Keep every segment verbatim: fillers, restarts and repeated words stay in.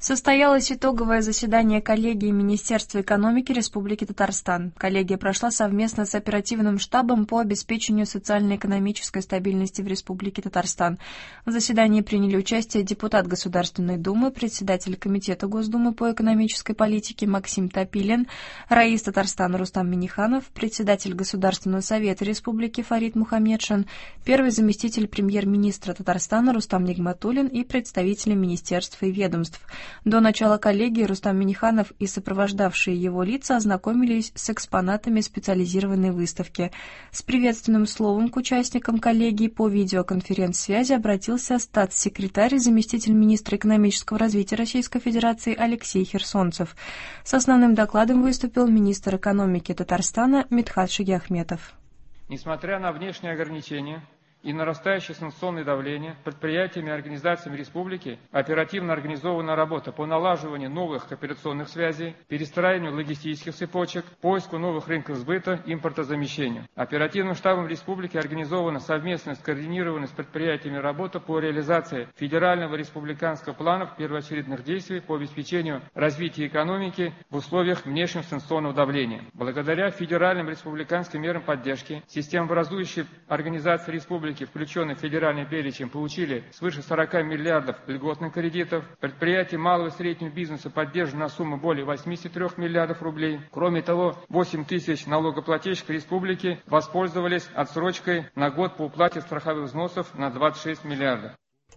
Состоялось итоговое заседание коллегии Министерства экономики Республики Татарстан. Коллегия прошла совместно с оперативным штабом по обеспечению социально-экономической стабильности в Республике Татарстан. В заседании приняли участие депутат Государственной Думы, председатель Комитета Госдумы по экономической политике Максим Топилин, раис Татарстана Рустам Минниханов, председатель Государственного совета Республики Фарид Мухаммедшин, первый заместитель премьер-министра Татарстана Рустам Нигматуллин и представители министерств и ведомств. До начала коллегии Рустам Минниханов и сопровождавшие его лица ознакомились с экспонатами специализированной выставки. С приветственным словом к участникам коллегии по видеоконференц-связи обратился статс-секретарь и заместитель министра экономического развития Российской Федерации Алексей Херсонцев. С основным докладом выступил министр экономики Татарстана Мидхат Шагиахметов. Несмотря на внешние ограничения и нарастающее санкционное давление, предприятиями и организациями республики оперативно организована работа по налаживанию новых кооперационных связей, перестраиванию логистических цепочек, поиску новых рынков сбыта, импортозамещению. Оперативным штабом республики организована совместная скоординированная с предприятиями работа по реализации федерального республиканского плана первоочередных действий по обеспечению развития экономики в условиях внешнего санкционного давления. Благодаря федеральным республиканским мерам поддержки системообразующие организации республики, включенные в федеральный перечень, получили свыше сорока миллиардов льготных кредитов. Предприятия малого и среднего бизнеса поддержаны на сумму более восьмидесяти трёх миллиардов рублей. Кроме того, восемь тысяч налогоплательщиков республики воспользовались отсрочкой на год по уплате страховых взносов на двадцать шесть миллиардов.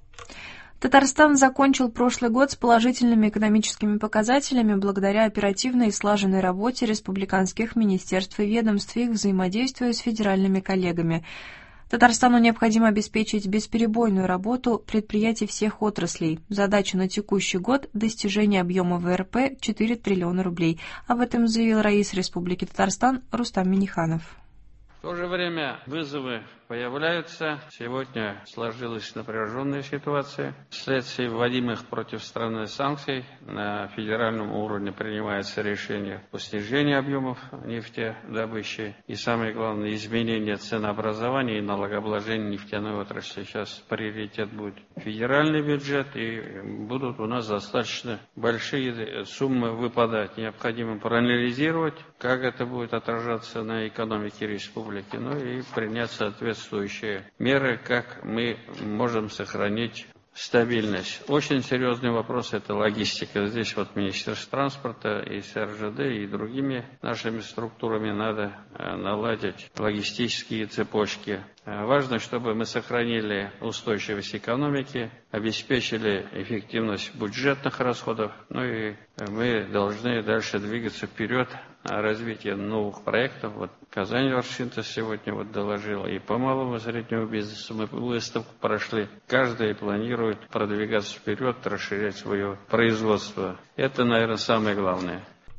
Татарстан закончил прошлый год с положительными экономическими показателями благодаря оперативной и слаженной работе республиканских министерств и ведомств и их взаимодействию с федеральными коллегами. Татарстану необходимо обеспечить бесперебойную работу предприятий всех отраслей. Задача на текущий год – достижение объема вэ эр пэ четыре триллиона рублей. Об этом заявил раис Республики Татарстан Рустам Минниханов. В то же время вызовы появляются. Сегодня сложилась напряженная ситуация. Вследствие вводимых против страны санкций на федеральном уровне принимается решение по снижению объемов нефтедобычи и, самое главное, изменение ценообразования и налогообложения нефтяной отрасли. Сейчас приоритет будет федеральный бюджет, и будут у нас достаточно большие суммы выпадать. Необходимо проанализировать, как это будет отражаться на экономике республики, ну и принять соответствующие соответствующие меры, как мы можем сохранить стабильность. Очень серьезный вопрос – это логистика. Здесь вот Министерство транспорта и эс эр жэ дэ и другими нашими структурами надо наладить логистические цепочки. Важно, чтобы мы сохранили устойчивость экономики, обеспечили эффективность бюджетных расходов, ну и мы должны дальше двигаться вперед на развитие новых проектов. Вот Казань Оргсинтез сегодня вот доложила, и по малому и среднему бизнесу мы выставку прошли. Каждый планирует продвигаться вперед, расширять свое производство. Это, наверное, самое главное.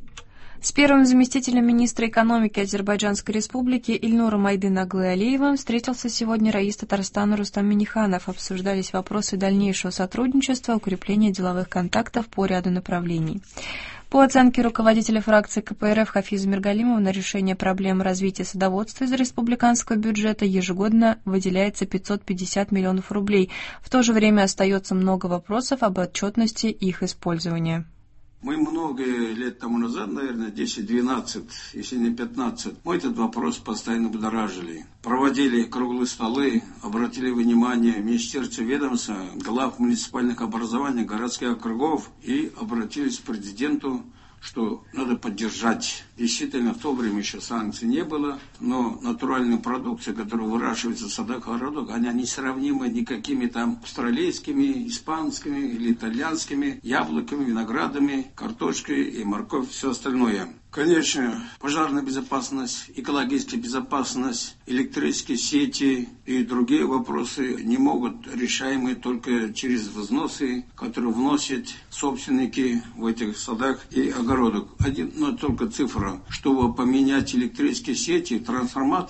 С первым заместителем министра экономики Азербайджанской республики Ильнуром Айдын Аглы Алиевым встретился сегодня раис Татарстана Рустам Минниханов. Обсуждались вопросы дальнейшего сотрудничества, укрепления деловых контактов по ряду направлений. По оценке руководителя фракции ка пэ эр эф Хафиза Миргалимова, на решение проблем развития садоводства из республиканского бюджета ежегодно выделяется пятьсот пятьдесят миллионов рублей. В то же время остается много вопросов об отчетности их использования. Мы много лет тому назад, наверное, десять-двенадцать, если не пятнадцать, мы этот вопрос постоянно будоражили. Проводили круглые столы, обратили внимание министерства ведомства, глав муниципальных образований, городских округов и обратились к президенту, что надо поддержать. Действительно, в то время еще санкций не было, но натуральные продукции, которые выращиваются в садах и огородах, они несравнимы никакими там австралийскими, испанскими или итальянскими яблоками, виноградами, картошкой и морковь, все остальное. Конечно, пожарная безопасность, экологическая безопасность, электрические сети и другие вопросы не могут решаемы только через взносы, которые вносят собственники в этих садах и огородах. Один, но только цифра. Чтобы поменять электрические сети, трансформаторы,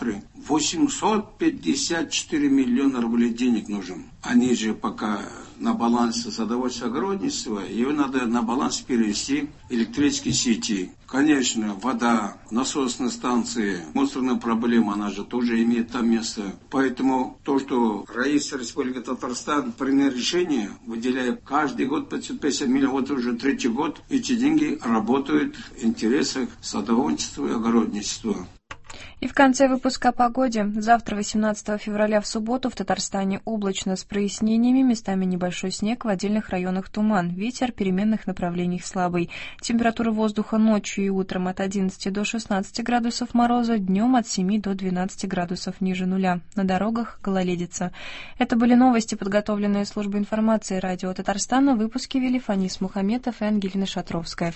восемьсот пятьдесят четыре миллиона рублей денег нужен. Они же пока на баланс садоводства огородничества, его надо на баланс перевести электрические сети. Конечно, вода, насосные станции, мусорная проблема, она же тоже имеет там место. Поэтому то, что правительство Республики Татарстан принял решение, выделяя каждый год пятьсот пятьдесят миллионов, вот уже третий год, эти деньги работают в интересах садоводчества и огородничества. И в конце выпуска о погоде. Завтра, восемнадцатого февраля, в субботу, в Татарстане облачно с прояснениями, местами небольшой снег, в отдельных районах туман. Ветер переменных направлений слабый. Температура воздуха ночью и утром от одиннадцати до шестнадцати градусов мороза, днем от семи до двенадцати градусов ниже нуля. На дорогах гололедица. Это были новости, подготовленные службой информации радио Татарстана. Выпуски вели Фанис Мухаметов и Ангелина Шатровская.